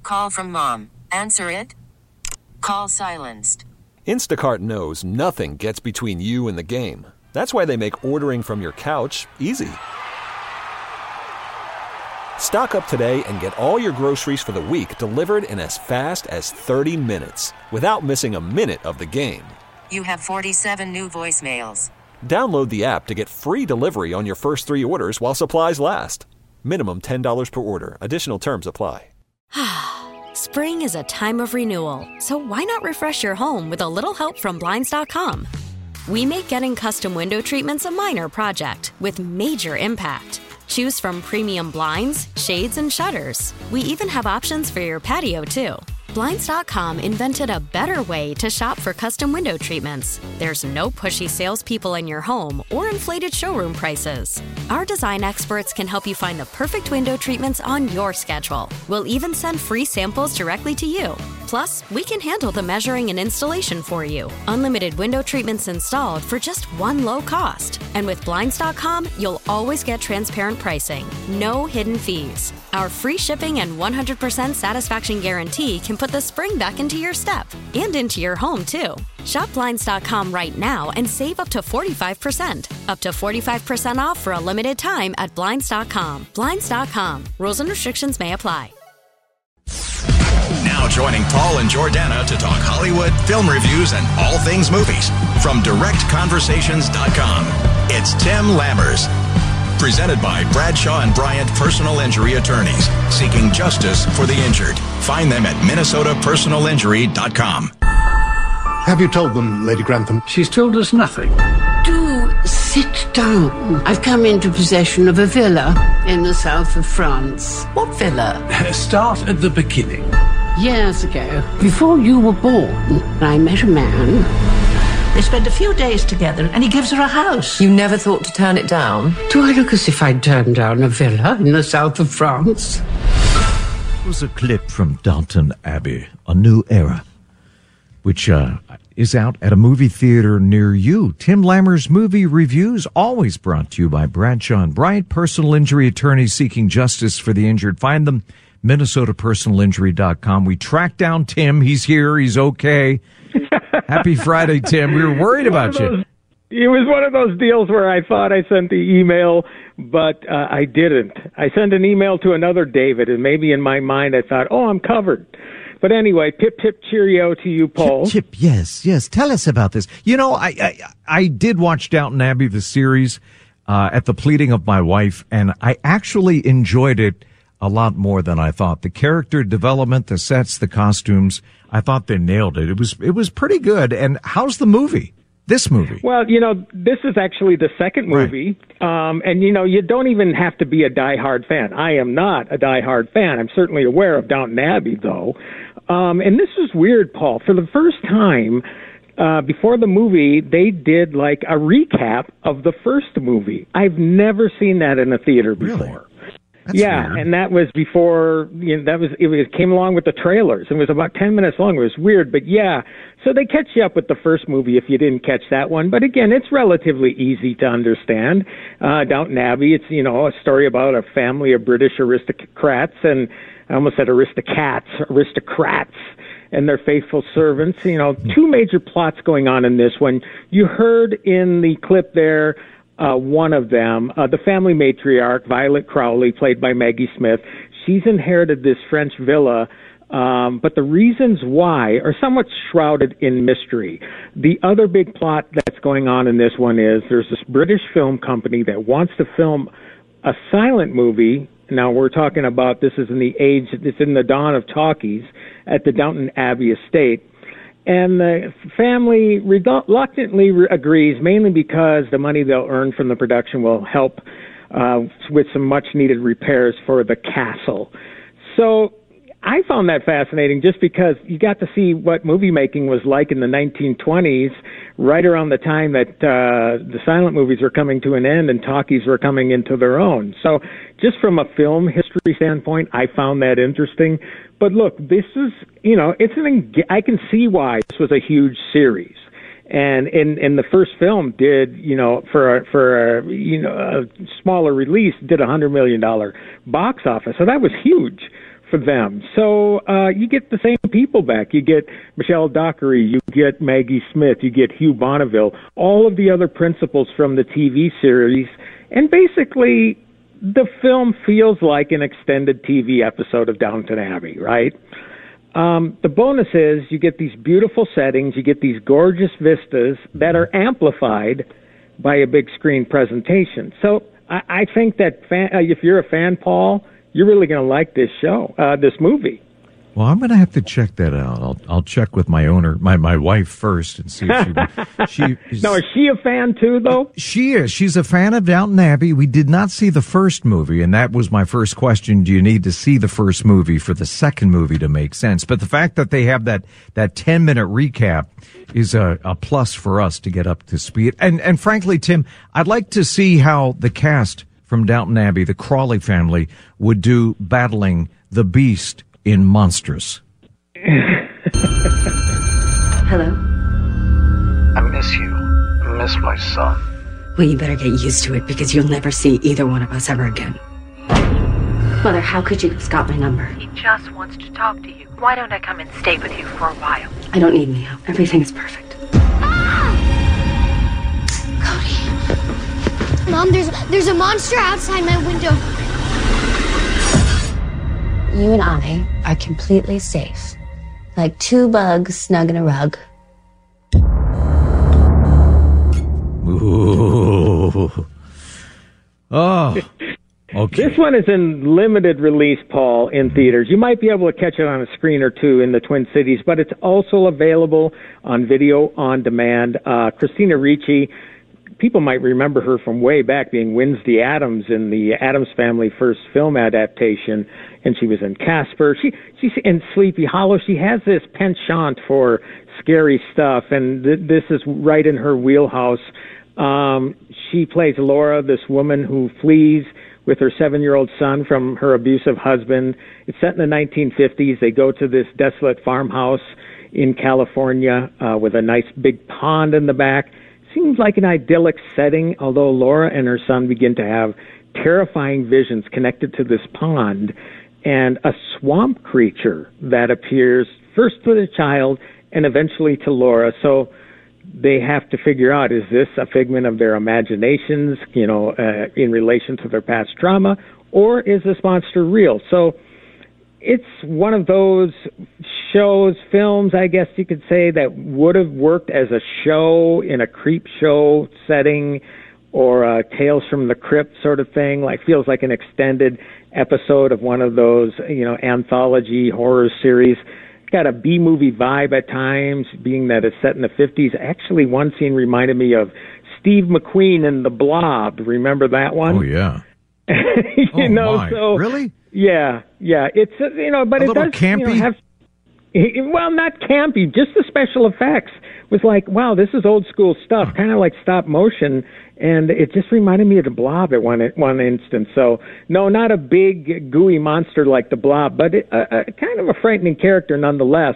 Call from mom. Answer it. Call silenced. Instacart knows nothing gets between you and the game. That's why they make ordering from your couch easy. Stock up today and get all your groceries for the week delivered in as fast as 30 minutes without missing a minute of the game. You have 47 new voicemails. Download the app to get free delivery on your first 3 orders while supplies last. Minimum $10 per order. Additional terms apply. Spring is a time of renewal, so why not refresh your home with a little help from Blinds.com? We make getting custom window treatments a minor project with major impact. Choose from premium blinds, shades, and shutters. We even have options for your patio, too. Blinds.com invented a better way to shop for custom window treatments. There's no pushy salespeople in your home or inflated showroom prices. Our design experts can help you find the perfect window treatments on your schedule. We'll even send free samples directly to you. Plus, we can handle the measuring and installation for you. Unlimited window treatments installed for just one low cost. And with Blinds.com, you'll always get transparent pricing. No hidden fees. Our free shipping and 100% satisfaction guarantee can put the spring back into your step and into your home, too. Shop Blinds.com right now and save up to 45%. Up to 45% off for a limited time at Blinds.com. Blinds.com. Rules and restrictions may apply. Now joining Paul and Jordana to talk Hollywood, film reviews, and all things movies. From DirectConversations.com, it's Tim Lammers. Presented by Bradshaw and Bryant Personal Injury Attorneys, seeking justice for the injured. Find them at MinnesotaPersonalInjury.com. Have you told them, Lady Grantham? She's told us nothing. Do sit down. I've come into possession of a villa in the south of France. What villa? Start at the beginning. Years ago, before you were born, I met a man. They spend a few days together and he gives her a house. You never thought to turn it down? Do I look as if I'd turned down a villa in the south of France? It was a clip from Downton Abbey, A New Era, which is out at a movie theater near you. Tim Lammers Movie Reviews, always brought to you by Bradshaw and Bryant, personal injury attorneys seeking justice for the injured. Find them, MinnesotaPersonalInjury.com. We tracked down Tim. He's here. He's okay. Happy Friday, Tim. We were worried about you. It was one of those deals where I thought I sent the email, but I didn't. I sent an email to another David, and maybe in my mind I thought, oh, I'm covered. But anyway, pip, pip, cheerio to you, Paul. Chip, yes. Tell us about this. You know, I did watch Downton Abbey, the series, at the pleading of my wife, and I actually enjoyed it a lot more than I thought. The character development, the sets, the costumes, I thought they nailed it. It was pretty good. And how's the movie? This movie? Well, you know, this is actually the second movie. Right. And, you know, you don't even have to be a diehard fan. I am not a diehard fan. I'm certainly aware of Downton Abbey, though. And this is weird, Paul. For the first time, before the movie, they did like a recap of the first movie. I've never seen that in a theater before. Really? That's yeah, weird. and that was before, you know, it came along with the trailers. It was about 10 minutes long. It was weird, but yeah. So they catch you up with the first movie if you didn't catch that one. But again, it's relatively easy to understand. Downton Abbey, it's, you know, a story about a family of British aristocrats, and I almost said aristocrats, and their faithful servants. You know, two major plots going on in this one. You heard in the clip there, one of them, the family matriarch, Violet Crowley, played by Maggie Smith. She's inherited this French villa, but the reasons why are somewhat shrouded in mystery. The other big plot that's going on in this one is there's this British film company that wants to film a silent movie. Now, we're talking about this is in the age, it's in the dawn of talkies at the Downton Abbey estate. And the family reluctantly agrees, mainly because the money they'll earn from the production will help with some much-needed repairs for the castle. So I found that fascinating just because you got to see what movie making was like in the 1920s, right around the time that the silent movies were coming to an end and talkies were coming into their own. So just from a film history standpoint, I found that interesting. But look, this is, you know, I can see why this was a huge series. And in the first film did, you know, for a smaller release, did $100 million box office. So that was huge for them. So you get the same people back. You get Michelle Dockery, you get Maggie Smith, you get Hugh Bonneville, all of the other principals from the TV series, and basically the film feels like an extended TV episode of Downton Abbey, right? The bonus is you get these beautiful settings, you get these gorgeous vistas that are amplified by a big screen presentation. So I think that if you're a fan, Paul, you're really going to like this show, this movie. Well, I'm going to have to check that out. I'll check with my owner, my wife first, and see if she. Now, is she a fan too, though? She is. She's a fan of Downton Abbey. We did not see the first movie, and that was my first question. Do you need to see the first movie for the second movie to make sense? But the fact that they have that 10-minute recap is a plus for us to get up to speed. And frankly, Tim, I'd like to see how the cast from Downton Abbey, the Crawley family, would do battling the Beast in Monstrous. Hello? I miss you. I miss my son. Well, you better get used to it because you'll never see either one of us ever again. Mother, how could you have got my number? He just wants to talk to you. Why don't I come and stay with you for a while? I don't need any help. Everything is perfect. Cody. Mom, there's a monster outside my window. You and I are completely safe. Like two bugs snug in a rug. Ooh. Oh. Okay. This one is in limited release, Paul, in theaters. You might be able to catch it on a screen or two in the Twin Cities, but it's also available on video on demand. Christina Ricci, people might remember her from way back being Wednesday Addams in the Addams Family first film adaptation, and she was in Casper. She's in Sleepy Hollow. She has this penchant for scary stuff, and this is right in her wheelhouse. She plays Laura, this woman who flees with her 7-year-old son from her abusive husband. It's set in the 1950s. They go to this desolate farmhouse in California with a nice big pond in the back. Seems like an idyllic setting, although Laura and her son begin to have terrifying visions connected to this pond and a swamp creature that appears first to the child and eventually to Laura. So they have to figure out, is this a figment of their imaginations, in relation to their past trauma, or is this monster real? So it's one of those films, I guess you could say, that would have worked as a show in a creep show setting or a Tales from the Crypt sort of thing. Like, feels like an extended episode of one of those, anthology horror series. Got a B-movie vibe at times, being that it's set in the 50s. Actually, one scene reminded me of Steve McQueen in The Blob. Remember that one? Oh, yeah. So really? Yeah. It's but it does campy. Have. Well, not campy, just the special effects was like, wow, this is old school stuff, kind of like stop motion, and it just reminded me of The Blob at one instance. So, no, not a big gooey monster like The Blob, but kind of a frightening character nonetheless.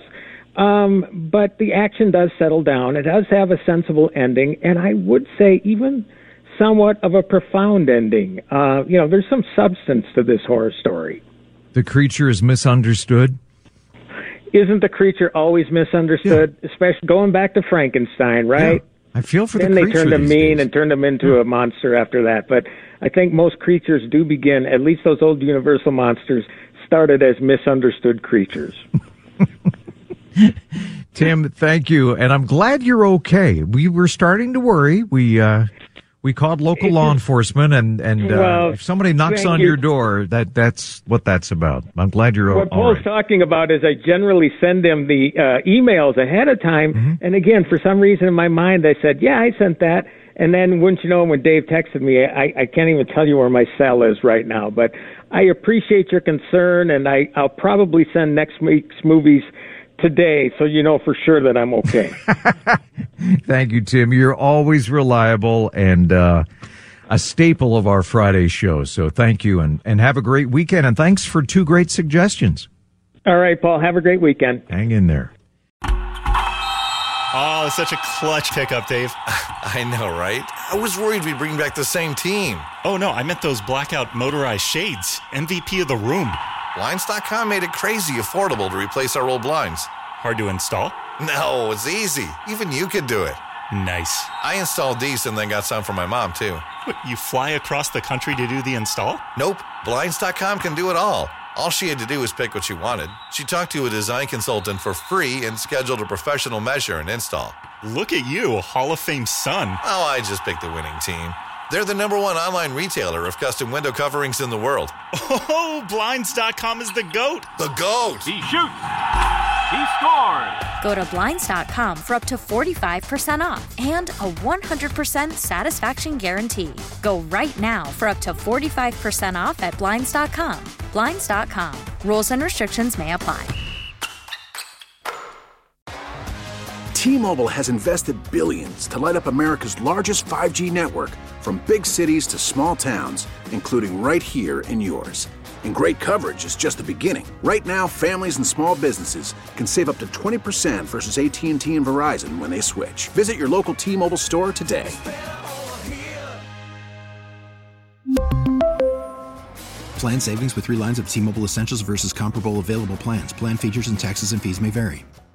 But the action does settle down. It does have a sensible ending, and I would say even somewhat of a profound ending. There's some substance to this horror story. The creature is misunderstood? Isn't the creature always misunderstood? Yeah. Especially going back to Frankenstein, right? Yeah. I feel for then the creature. Then they turned him mean days. And turned him into a monster after that. But I think most creatures do begin, at least those old Universal monsters, started as misunderstood creatures. Tim, thank you. And I'm glad you're okay. We were starting to worry. We called local law enforcement, and if somebody knocks on your door, that's what that's about. I'm glad you're What Paul's talking about is I generally send them the emails ahead of time, and again, for some reason in my mind, I said, yeah, I sent that, and then wouldn't you know, when Dave texted me, I can't even tell you where my cell is right now, but I appreciate your concern, and I'll probably send next week's movies today, so you know for sure that I'm okay. Thank you, Tim. You're always reliable and a staple of our Friday show. So thank you, and have a great weekend. And thanks for 2 great suggestions. All right, Paul. Have a great weekend. Hang in there. Oh, such a clutch pickup, Dave. I know, right? I was worried we'd bring back the same team. Oh, no, I meant those blackout motorized shades. MVP of the room. Blinds.com made it crazy affordable to replace our old blinds. Hard to install? No, it's easy. Even you could do it. Nice. I installed these and then got some for my mom, too. What, you fly across the country to do the install? Nope. Blinds.com can do it all. All she had to do was pick what she wanted. She talked to a design consultant for free and scheduled a professional measure and install. Look at you, Hall of Fame son. Oh, I just picked the winning team. They're the #1 online retailer of custom window coverings in the world. Oh, Blinds.com is the GOAT. The GOAT. He shoots. He scores. Go to Blinds.com for up to 45% off and a 100% satisfaction guarantee. Go right now for up to 45% off at Blinds.com. Blinds.com. Rules and restrictions may apply. T-Mobile has invested billions to light up America's largest 5G network, from big cities to small towns, including right here in yours. And great coverage is just the beginning. Right now, families and small businesses can save up to 20% versus AT&T and Verizon when they switch. Visit your local T-Mobile store today. Plan savings with 3 lines of T-Mobile Essentials versus comparable available plans. Plan features and taxes and fees may vary.